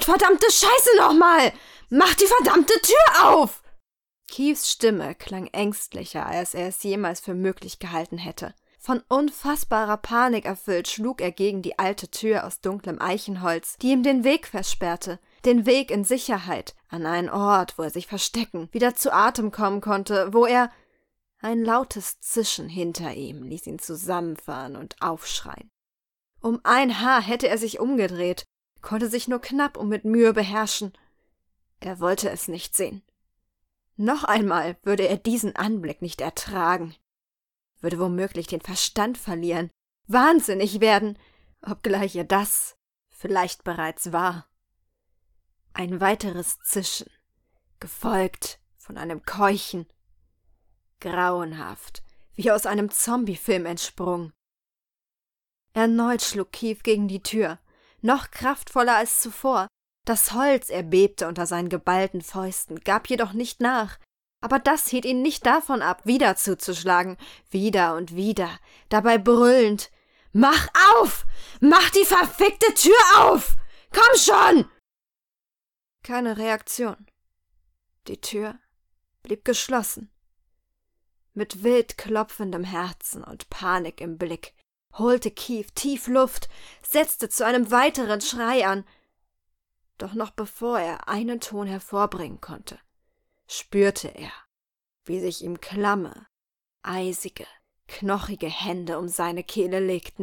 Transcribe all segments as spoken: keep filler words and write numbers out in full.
verdammte Scheiße nochmal! Mach die verdammte Tür auf! Keiths Stimme klang ängstlicher, als er es jemals für möglich gehalten hätte. Von unfassbarer Panik erfüllt schlug er gegen die alte Tür aus dunklem Eichenholz, die ihm den Weg versperrte, den Weg in Sicherheit, an einen Ort, wo er sich verstecken, wieder zu Atem kommen konnte, wo er... Ein lautes Zischen hinter ihm ließ ihn zusammenfahren und aufschreien. Um ein Haar hätte er sich umgedreht, konnte sich nur knapp und mit Mühe beherrschen. Er wollte es nicht sehen. Noch einmal würde er diesen Anblick nicht ertragen, würde womöglich den Verstand verlieren, wahnsinnig werden, obgleich er das vielleicht bereits war. Ein weiteres Zischen, gefolgt von einem Keuchen. Grauenhaft, wie aus einem Zombiefilm entsprungen. Erneut schlug Keith gegen die Tür, noch kraftvoller als zuvor. Das Holz erbebte unter seinen geballten Fäusten, gab jedoch nicht nach. Aber das hielt ihn nicht davon ab, wieder zuzuschlagen, wieder und wieder, dabei brüllend: »Mach auf! Mach die verfickte Tür auf! Komm schon!« Keine Reaktion. Die Tür blieb geschlossen. Mit wild klopfendem Herzen und Panik im Blick holte Keith tief Luft, setzte zu einem weiteren Schrei an. Doch noch bevor er einen Ton hervorbringen konnte, spürte er, wie sich ihm klamme, eisige, knochige Hände um seine Kehle legten.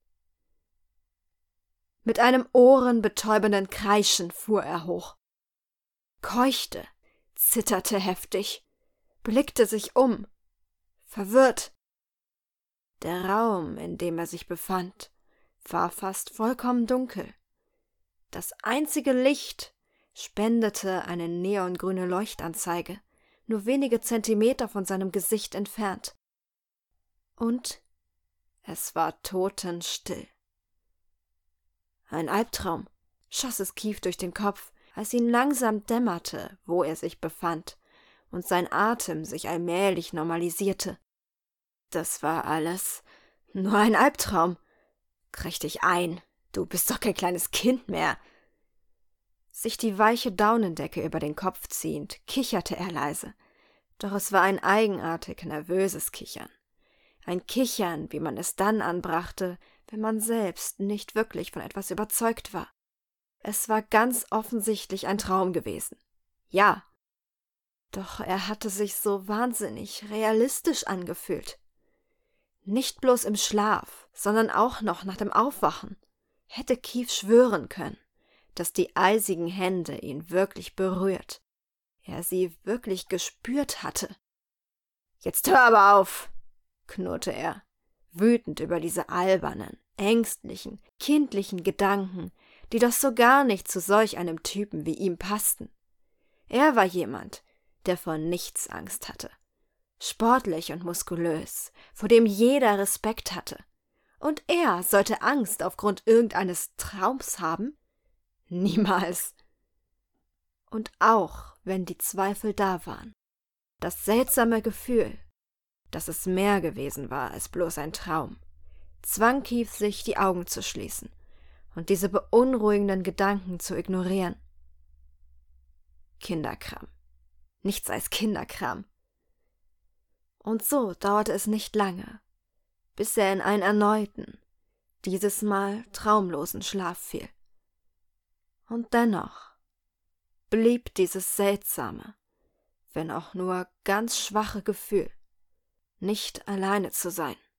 Mit einem ohrenbetäubenden Kreischen fuhr er hoch, keuchte, zitterte heftig, blickte sich um, verwirrt. Der Raum, in dem er sich befand, war fast vollkommen dunkel. Das einzige Licht spendete eine neongrüne Leuchtanzeige, nur wenige Zentimeter von seinem Gesicht entfernt. Und es war totenstill. Ein Albtraum, schoss es Keith durch den Kopf, als ihn langsam dämmerte, wo er sich befand, und sein Atem sich allmählich normalisierte. Das war alles nur ein Albtraum. Kriech dich ein, du bist doch kein kleines Kind mehr. Sich die weiche Daunendecke über den Kopf ziehend, kicherte er leise, doch es war ein eigenartig nervöses Kichern. Ein Kichern, wie man es dann anbrachte, wenn man selbst nicht wirklich von etwas überzeugt war. Es war ganz offensichtlich ein Traum gewesen. Ja. Doch er hatte sich so wahnsinnig realistisch angefühlt. Nicht bloß im Schlaf, sondern auch noch nach dem Aufwachen hätte Keith schwören können, dass die eisigen Hände ihn wirklich berührt, er sie wirklich gespürt hatte. »Jetzt hör aber auf«, knurrte er, wütend über diese albernen, ängstlichen, kindlichen Gedanken, die doch so gar nicht zu solch einem Typen wie ihm passten. Er war jemand, der vor nichts Angst hatte. Sportlich und muskulös, vor dem jeder Respekt hatte. Und er sollte Angst aufgrund irgendeines Traums haben? Niemals. Und auch wenn die Zweifel da waren, das seltsame Gefühl, dass es mehr gewesen war als bloß ein Traum, zwang Keith sich, die Augen zu schließen und diese beunruhigenden Gedanken zu ignorieren. Kinderkram. Nichts als Kinderkram. Und so dauerte es nicht lange, bis er in einen erneuten, dieses Mal traumlosen Schlaf fiel. Und dennoch blieb dieses seltsame, wenn auch nur ganz schwache Gefühl, nicht alleine zu sein.